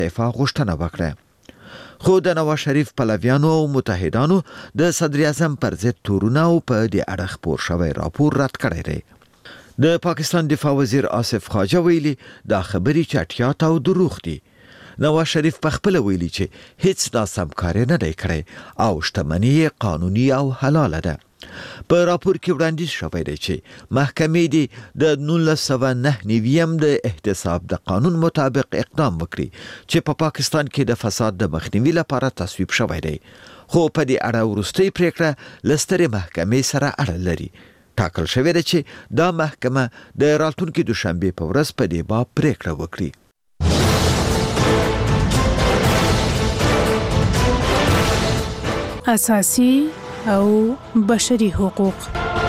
استعفا غوښتنه وکړه. خو د نواز شریف پلویانو او متحدانو د صدر اعظم پر ضد تورونه او په دې اړه خپور شوی راپور رد کړی دی. د پاکستان دفاع وزیر آصف خواجه ویلي دا خبرې چټیات او دروغ دي. نواز شریف په خپل ویلي چې هیڅ ناسم کار نه دی کړی او شتمني قانوني او حلاله ده. په راپور کې وړاندیز شوی دی چې محکمې دې د 1999 د احتساب د قانون مطابق اقدام وکړي چې په پاکستان کې د فساد د مخنیوي لپاره تصویب شوی دی. خو په دې اړه وروستۍ پریکړه لسترې محکمې سره اړه لري. ټاکل شوی دی چې دا محکمه د راتلونکي دوشنبه په ورځ په دې باب پریکړه وکړي. اساسي او بشري حقوق.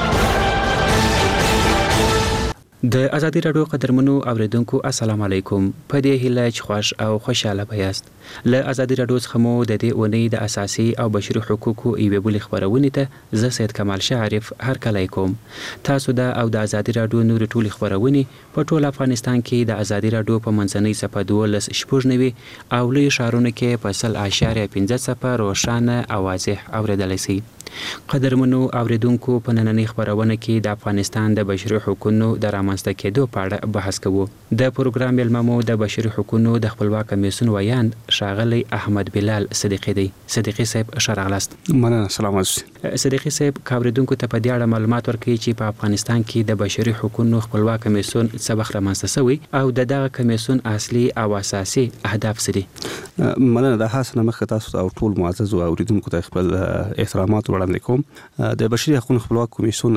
د ازادي راډیو قدرمنو اوریدونکو السلام علیکم. په دې هیله چې خوښ او خوشاله بیاست. له ازادي راډیو څخه مو د دې اونۍ د اساسي او بشري حقوقو یوې بلې خبرونې ته زه سید کمال شعرف هرکلی کوم. تاسو د او د ازادي راډیو نور ټولې خبرونې په ټول افغانستان کې د ازادي راډیو په منځنۍ صفحه 12.9 او لوی ښارونو کې په 0.5 صفحه روښانه او واضح اوریدلی شئ. قدرمنو اوریدونکو په نننۍ خبرونه کې د افغانستان د بشري حقوقو د رامنځته کېدو په اړه بحث کوو. د پروګرام ملممو د بشري حقوقو د خپلواک کمیسیون ویاند ښاغلی احمد بلال صدیقی دی. صدیقی صاحب ښه راغلاست. مننه. سلام علیکم. صدیقی صاحب اوریدونکو ته په دې اړه معلومات ورکړئ چې په افغانستان کې د بشري حقوقو خپلواک کمیسیون څه وخت رامنځته شوی او دغه کمیسیون اصلي او اساسي اهداف څه دي؟ مننه. د حسنه مخ تاسو او ټول معزز اوریدونکو ته خپل احترامات وړاندې کوم. د بشري حقوقو خپلواک کمیسیون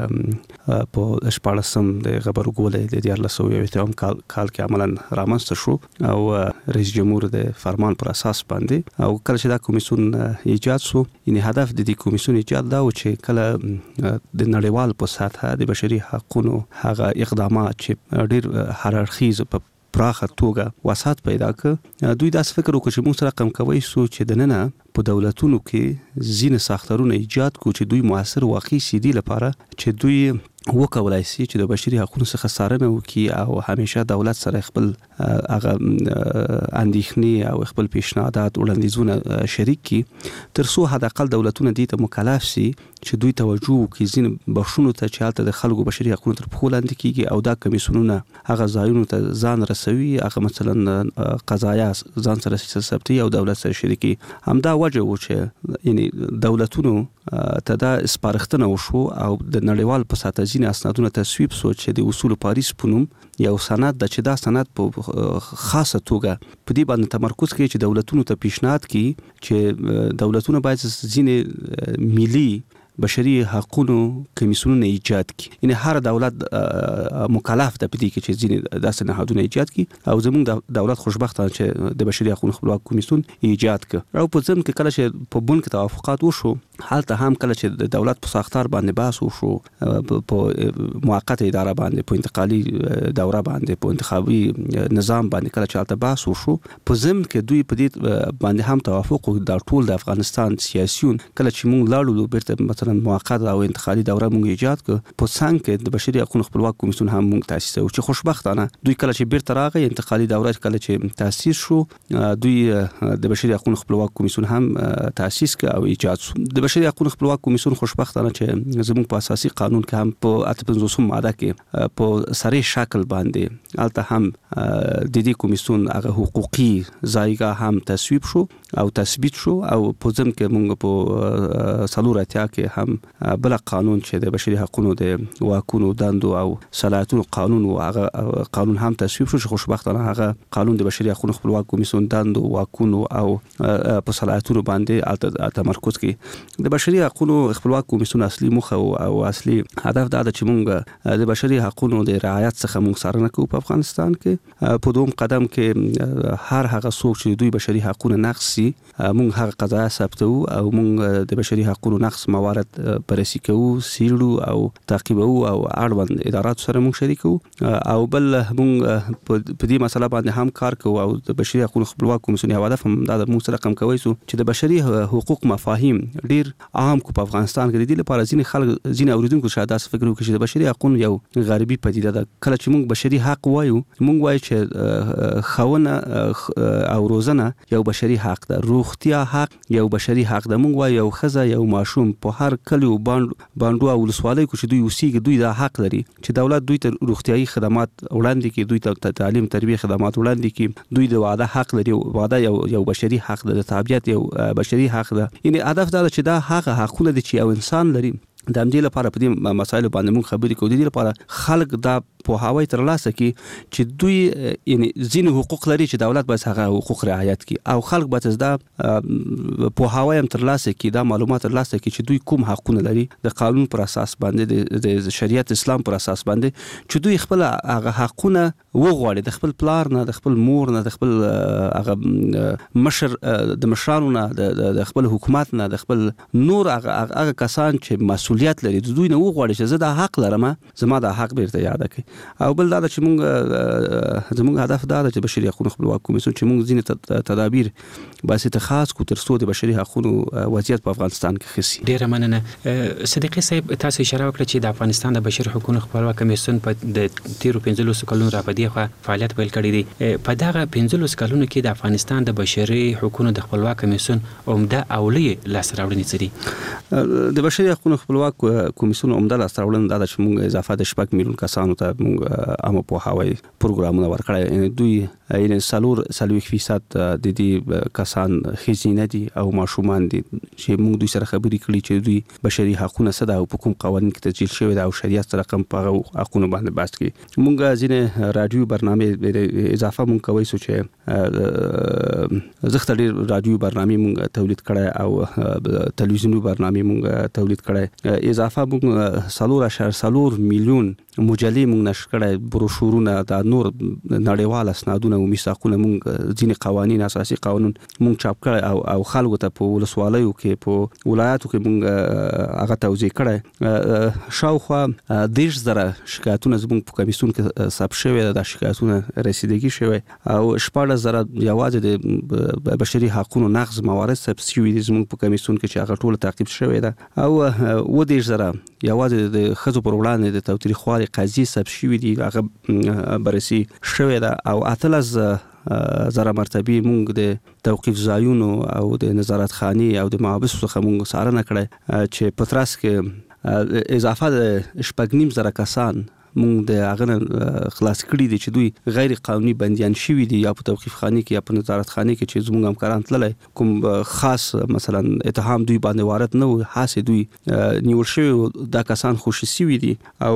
په 14 د غبرګولې د 2021 کال کې عملاً رامنځته شو او رئیس جمهور د فرمان پر اساس باندې او کله چې دا کمیسیون ایجاد شو، یعنی هدف د دې کمیسیون ایجاد دا و چې کله د نړیوال په سطحه د بشري حقوقو هغه اقدامات چې ډېر هررخیز په پراخه توګه وسات پیدا کړ، دوی داس فکر وکړ چې موږ سره کم کوي سو چې دننه په دولتونو کې ځینې ساختارونه ایجاد کو چې دوی موثر واقعي سیدي لپاره چې دوی وکولای شي چې د بشري حقوقو څخه څارنه وکړي او همیشه دولت سره خپل هغه اندېښنې او خپل پیشنهادات وړاندیزونه شریک کړي، تر څو حد اقل دولتونه دې ته مکلف شي چې دوی توجه وکړي ځینې بخښونو ته چې هلته د خلکو بشري حقوقو تر پښو لاندې کیږي او دا کمیسیونونه هغه ځایونو ته ځان رسوي، هغه مثلا قضایا ځان سره ثبتي او دولت سره شریکي. همدا وجه و چې یعنی دولتونو ته دا سپارښتنه وشو او د نړیوال په سطحه ځینې اسنادونه تصویب شو چې د اصول پاریس په نوم یو سند د چې دا سند په خاصه توګه په دې باندې تمرکز کوي چې دولتونو ته پیشنهاد کوي چې دولتونه باید ځینې ملي بشري حقوقو کمیسیونونه ایجاد کړي. یعنی هر دولت مکلف ده په دې کې چې ځینې داسې نهادونه ایجاد کړي او زموږ دولت خوشبختانه چې د بشري حقوقو خپلواک کمیسیون ایجاد کړ. او په ځم کې کله چې په بن کې توافقات وشو، حالته هم کله چې د دولت په ساختار باندې بحث وشو، په موقته اداره باندې، په انتقالي دوره باندې، په انتخابي نظام باندې کله چې حالته بحث وشو، په ځم کې دوی په دې باندې هم توافق د ټول د افغانستان سیاسيون کله چې موږ لاړو بیرته مثلا موقته او انتقالي دوره موږ ایجاد کړ، په څنګ کې د بشري حقوقو خپلواک کمیسیون هم موږ تاسیس او چې خوشبختانه دوی کله چې بیرته راغی انتقالي دوره کله چې تاسیس شو، دوی د بشري حقوقو خپلواک کمیسیون هم تاسیس کړ او ایجاد شو. د بشري حقوقو خپلواک کمیسیون خوشبختانه چې زموږ په اساسي قانون کې هم په 58 ماده کې په سره شکل باندې البته هم د دې کمیسیون هغه حقوقي ځایګه هم تصویب شو او تثبیت شو او په ځم کې موږ په سلورتیا کې هم بل قانون چې د بشري حقوقو د واکونو دندو او صلاحیتونو قانون او هغه قانون هم تصویب شو چې خوشبختانه هغه قانون د بشري حقوقو خپلواک کمیسیون دندو واکونو او په صلاحیتونو باندې تمرکز کوي. د بشري حقوقو خپلواک کمیسیون اصلي موخه او اصلي هدف دا ده چې موږ د بشري حقوقو د رعایت څخه موږ څارنه کوو په افغانستان کې. په دوم قدم کې هر هغه څوک چې دوی بشري حقوقو نقض شي موږ هغه قضایا ثبتو او موږ د بشري حقوقو نقض موارد حالت بررسي کوو، سیړو او تعقیبو او اړوند ادارات سره موږ شریکو او بل موږ په دې مسله باندې هم کار کوو او د بشري حقوقو خپلواک کمیسیون یو هدف هم دا موږ سره کم کوي چې د بشري حقوق مفاهیم ډیر عام کو په افغانستان کې د دې لپاره ځینې خلک ځینې اوریدونکو شاید تاسو فکر وکړي چې د بشري حقوقو یو غربي پدیده ده. کله چې موږ بشري حق وایو موږ وایو چې خونه او روزنه یو بشري حق ده، روغتیا حق یو بشري حق ده. موږ وایو یو ښځه یو ماشوم په هر کلیو باندو او ولسوالۍ کې چې دوی اوسېږي دوی دا حق لري چې دولت دوی ته روغتیايي خدمات وړاندې کړي، دوی ته تعلیم تربیه خدمات وړاندې کړي، دوی د واده حق لري. واده یو بشري حق ده، د تابعیت یو بشري حق ده. یعنی هدف دا چې دا هغه حقونه دي چې یو انسان لري. د همدې لپاره په دې مسایلو باندې موږ خبرې کوو. د دې لپاره خلک دا پوهاوی ترلاسه کړي چې دوی یعنی ځینې حقوق لري چې دولت باید هغه حقوق رعایت کړي او خلک باید دا پوهاوی هم ترلاسه کړي، دا معلومات ترلاسه کړي چې دوی کوم حقونه لري د قانون پر اساس باندې، د شریعت اسلام پر اساس باندې، چې دوی خپل هغه حقونه وغواړي د خپل پلار نه، د خپل مور نه، د خپل هغه مشر د مشرانو نه، د خپل حکومت نه، د خپل نور هغه کسان چې مسؤلیت لري دوی نه وغواړي چې زه دا حق لرم، زما دا حق بیرته یاد کړئ. او بل دا چې موږ زموږ هدف دا چې بشري حقوقو خپلواک کمیسیون چې موږ ځینې تدابیر باسي خاص کو تر څو د بشري حقوقو وضعیت په افغانستان کې خسي. ډیره مننه صدیقي صاحب، تاسو اشاره وکړه چې د افغانستان د بشري حقوقو خپلواک کمیسیون په د تیرو 15 کلونو راپدې خو فعالیت پیل کړی دی. په دغه 15 کلونو کې د افغانستان د بشري حقوقو د خپلواک کمیسیون عمده او لوی لاسته راوړنې څه دي؟ د بشري حقوقو خپلواک کمیسیون عمده لاسته راوړنه دا چې موږ اضافه د 6 میلیون کسانو ته موږ عامه پوهاوی پروګرامونه ورکړل. دوی یعنی 40% د دې کسان خزینه دي او ماشومان دي چې موږ دوی سره خبرې کړې چې دوی بشري حقوقونه څه ده او په کوم قوانین کې تسجیل شوی ده او شریعت سره کوم په حقوقو باندې بحث کوي. موږ ځینې رادیو برنامه اضافه موږ کوي چې زخت ډېر رادیو برنامه موږ تولید کړای او تلویزیونی برنامه موږ تولید کړای. اضافه موږ 4.4 میلیون مجلې موږ نشر کړای، بروشورونه، د نور نړیوال اسنادونه او میثاقونه موږ ځینې قوانین اساسي قانون موږ چاپ کړی او خلکو ته په ولسوالیو کې په ولایاتو کې موږ هغه توزیع کړی. شاوخوا 10,000 شکایتونه زموږ په کمیسیون کې ثبت شوي، د شکایتونه رسیدګي شوي او 14,000 یوازې د بشري حقوقو نقض موارد ثبت شوي دي زموږ په کمیسیون کې چې هغه ټول تعقیب شوی ده او 10,000 یوازې د ښځو پر وړاندې د تاوتریخوالي قضیې ثبت شوي دي، هغه بررسي شوی ده او 18,000 مرتبه موږ د توقیف ځایونو او د نظارت خاني او د محابس څخه موږ څارنه کړې چې په ترڅ کې اضافه د 8,500 کسان موږ د هغه خلاص کړي دي چې دوی غیر قانوني بنديان شوي دي یا په توقیف خاني کې یا په نظارت خاني کې چې زموږ همکاران تللی کوم خاص مثلا اتهام دوی باندې وارد نه و، حاصل دوی نیول شوي دا کسان خوشي شوي دي او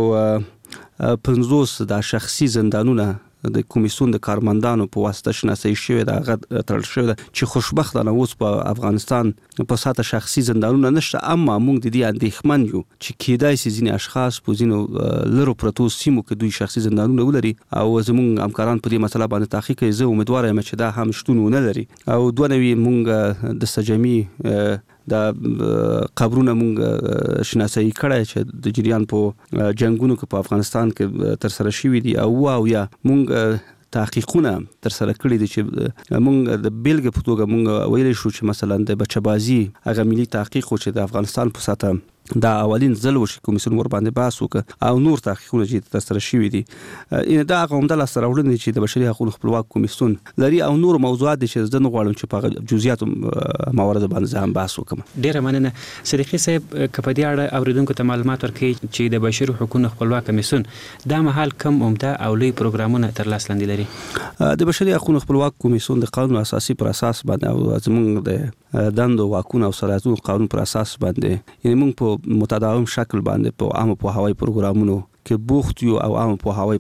50 د شخصي زندانونه د کمیسیون د کارمندانو په واسطه شناسایی شوی دا غد تړل شوی چې خوشبختانه اوس په افغانستان په ساته شخصي زندانونه نشته. اما موږ د دې اندېښمن یو چې کېدای شي ځینې اشخاص په ځینو لرو پرتو سیمو کې دوی شخصي زندانونه ولري او زموږ همکاران په دې مسله باندې تحقیق کوي. زه امیدوار یم چې دا هم شتون ونه لري او 92 موږ د سجمي دا قبرونه موږ شناسایی کړای چې د جریان په جنگونو کې په افغانستان کې تر سره شوي دي او یا موږ تحقیقونه تر سره کړی دي چې موږ د بیلګې په توګه موږ ویلی شو چې مثلا د بچه‌بازي هغه ملي تحقیق چې د افغانستان په ساته دا اولین ځل و چې کمیسیون ور باندې بحث وکړ او نور تحقیقونه چې تر سره شوي دي دا عمده لاسته راوړنې چې د بشري حقوقو خپلواک کمیسیون لري او نور موضوعات دي چې زه نه غواړم چې په جزئیاتو موارد باندې هم بحث وکړم. ډیره مننه صدیقي صاحب، که په دې اړه اوریدونکو ته معلومات ورکړي چې د بشري حقوقو خپلواک کمیسیون دا مهال کم عمده او لوی پروګرامونه تر لاس لاندې لري؟ د بشري حقوقو خپلواک کمیسیون د قانون اساسي پر اساس باندې او زموږ د دندو واکونو او صلاحیتونو قانون پر اساس باندې یعنی موږ په متداوم شکل باندې په عامه پوهاوی پروګرامونو کې بوخت یو او عام په هوایي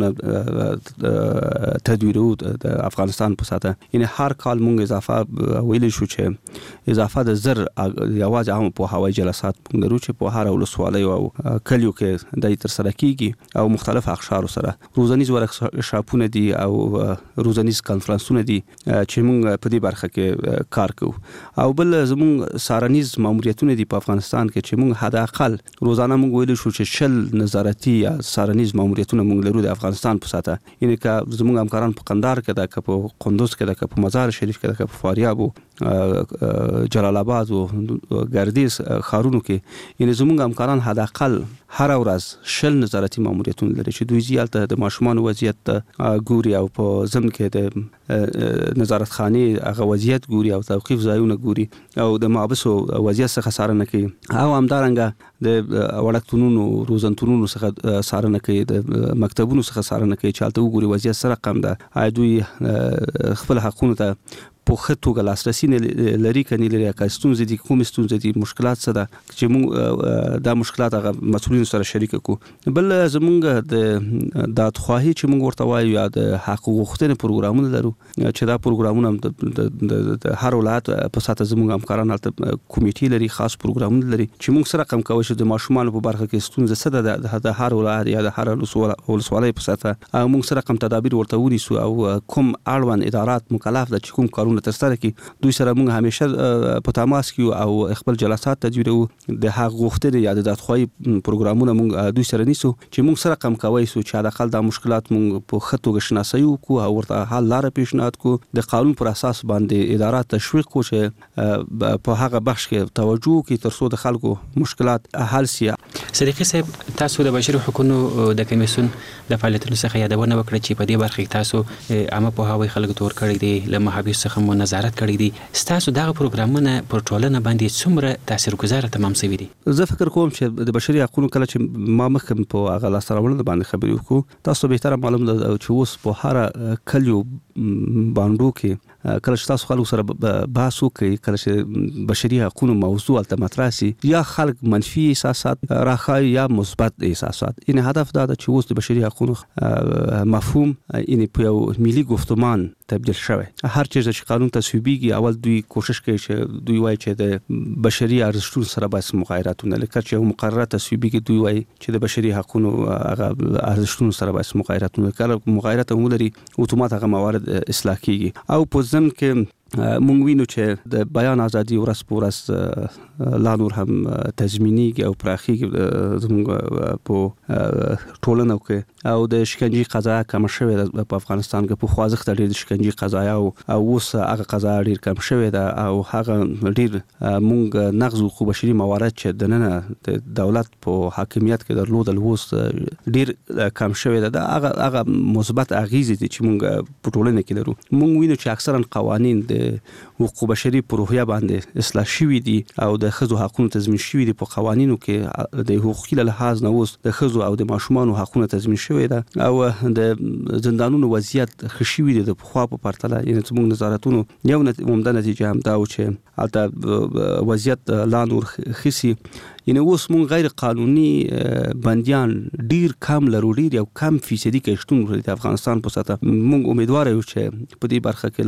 پروګرامونه تدویرو د افغانستان په ساته یعنی هر کال مونږ اضافه ویل شو چې اضافه د زر یواز عام په هوایي جلسات مونږ درو چې په هر ولسوالۍ او کلیو کې د تر سره کیږي او مختلف اقشار سره روزانیز ورکشاپونه دي او روزانیز کانفرنسونه دي چې مونږ په دې برخه کې کار کوو او بل زموږ سارنیز ماموریتونه دي په افغانستان کې چې مونږ حد اقل روزانه مونږ ویل شو چې شل نظارتي یا سارنیز ماموریتونه مونږ لرو د افغانستان په ساته یعنی که زموږ همکاران په قندهار کې ده که په قندوز کې ده که په مزار شریف کې ده که په فاریاب او جلال آباد او ګردیز ښارونو کې یعنی زموږ همکاران حد اقل هر ورځ شل نظارتي ماموریتونه لري چې دوی زیاته د ماشومان وضعیت ګوري او په ضمن کې د نظارت خانه هغه وضعیت ګوري او توقيف ځایونه ګوري او د محبسو وضعیت څخه څارنه کوي او همدارنګه د وړکتونونو روزنتونونو څخه څارنه کوي د مکتبونو څخه څارنه کوي چې حالت وګوري وضعیت سره کم ده دوی خپل حقوقونه ته په خطوګه لاسرسي لري کني لري که ستونزې دي کوم ستونزې دي مشکلات څه ده چې موږ دا مشکلات هغه مسؤلین سره شریک کو بل زمونږ د دادخواهی چې موږ ورته وایو یا د حقوق غوښتنې پروګرامونه لرو چې دا پروګرامونه د هر ولایت په ساته زموږ همکاران کمیټې لري خاص پروګرامونه لري چې موږ سره کم کوي چې د ماشومان په برخه کې ستونزې څه ده د هر ولایت یا د هر ولسوالۍ په ساته موږ سره کم تدابیر ورته ونیسو او کوم اړوند ادارات مکلف ده چې کوم کارونه ترسره کی دوی سره موږ همیشه په تماس کې او خپل جلسات تدویرو د حق غوښتنې یا د دادخواهی پروګرامونه موږ دوی سره نیسو چې موږ سره کم کوي سو چې د خپل د مشکلات موږ په خطوګه شناسي کو او ورته حل لار پیشنهاد کو د قانون پر اساس باندې ادارات تشویق کو چې په هغه بخش کې توجه کوي تر څو د خلکو مشکلات حل شي. صدیقي صاحب تاسو د بشري حقوقو د کمیسیون د فعالیتونو څخه یادونه وکړه چې په دې برخه کې تاسو عامه په هوایي خلک تور کړی دی له محابس څخه نظارت کړی دي ستاسو دغه پروګرامونه پر ټولنه باندې څومره تاثیرګذار تمام شوي دي؟ زه فکر کوم چې د بشري حقوقو کله چې ما مخکې په هغه لاسته باندې خبرې وکړو تاسو به تر معلوم ده چې اوس په هر کلیو باندې کې کله چې تاسو خلکو سره بحث وکړي کله چې بشري حقوقو موضوع الته مطرح شي یا خلک منفي احساسات راخای یا مثبت احساسات ان هدف دا چې اوس د بشري حقوقو مفهوم ان په یو ملي گفتمان تبدیل شوی هر چیز چې قانون تصویبیږي اول دوی کوشش کوي چې دوی وایي چې د بشري ارزښتونو سره بس مغایراتونه لکه چې مقرره تصویبیږي دوی وایي چې د بشري حقوقو ارزښتونو سره بس مغایراتونه کله مغایرات هم لري اتومات هغه موارد اصلاح کیږي او په ځم کې مونږ وینو چې د بیان ازادي ورځ په ورځ لا نور هم تضمینیږي او پراخیږي زموږ په ټولنه کې او د شکنجې قضایا کم شوې ده په افغانستان کې په خوازخ ډېر د شکنجې قضایا او اوس هغه قضایا ډېر کم شوې ده او هغه ډېر مونږ نقض حقوق بشري موارد چې د نن د دولت په حاکمیت کې درلودل اوس ډېر کم شوې ده هغه مثبت اغیزې چې مونږ په ټولنه کې لرو مونږ وینو چې اکثرا قوانین د حقوق بشري په روحیه باندې اصلاح شوي دي او د ښځو حقوقو تضمین شوي دي په قوانینو کې د حقوقي لحاظ نه اوس د ښځو او د ماشومانو حقوقو تضمین شوي ده او د زندانونو وضعیت خشوي دي د خوا په پرتله یعنی زموږ نظارتونو یو عمده نتیجه هم دا و چې البته وضعیت لا نور خسي یعنی اوس مونږ غیر قانوني بنديان ډیر کم لرو ډیر یو کم فیصدي کې شتون د افغانستان په ساته مونږ امیدوار یو چې په دې برخه کې